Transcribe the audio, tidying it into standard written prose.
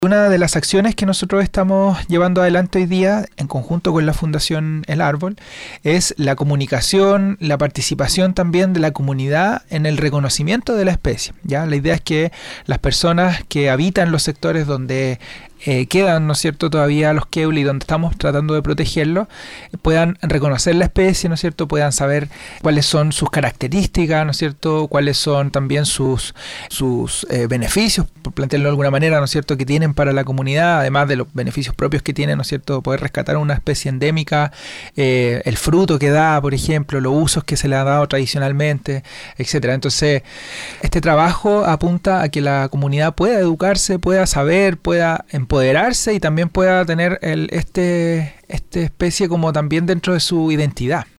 Una de las acciones que nosotros estamos llevando adelante hoy día, en conjunto con la Fundación El Árbol, es la comunicación, la participación también de la comunidad en el reconocimiento de la especie. ¿Ya? La idea es que las personas que habitan los sectores donde quedan, ¿no es cierto?, todavía los keuli, donde estamos tratando de protegerlos, puedan reconocer la especie, ¿no es cierto?, puedan saber cuáles son sus características, ¿no es cierto?, cuáles son también sus beneficios, por plantearlo de alguna manera, ¿no es cierto?, que tienen para la comunidad, además de los beneficios propios que tienen, ¿no es cierto?, poder rescatar una especie endémica, el fruto que da, por ejemplo, los usos que se le ha dado tradicionalmente, etcétera. Entonces, este trabajo apunta a que la comunidad pueda educarse, pueda saber, pueda empoderarse y también pueda tener esta especie como también dentro de su identidad.